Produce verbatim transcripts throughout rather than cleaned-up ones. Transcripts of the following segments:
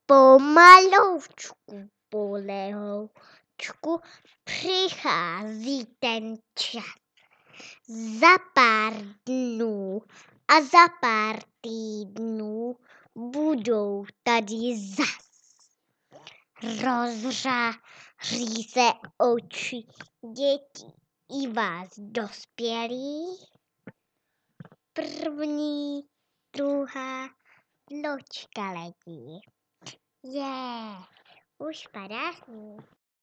Pomaloučku, polehoučku, přichází ten čas. Za pár dnů a za pár týdnů budou tady zas. Rozřáří se oči dětí i vás dospělých. První, druhá vločka letí. Je, yeah, už padá sníh.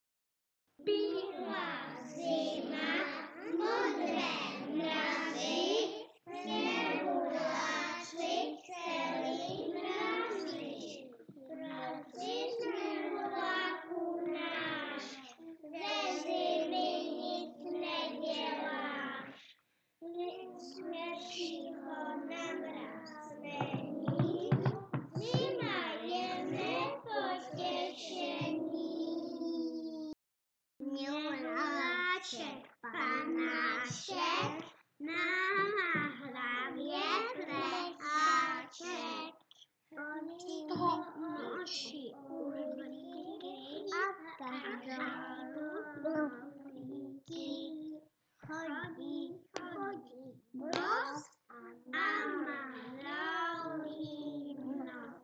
Bílá zima, modré mrazy, sněhuláci celý mrazy. Mrazy sněhuláků náš, ze zimy nic neděláš. Nic směšného na mraz není, zima je nepotěšení. Miláček panáček, na hlavě plecháček, oči noši urlíky a každou rohlíky. Chodí, chodí bros a má dlouhý nos.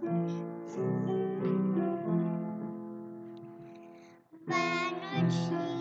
Vánoční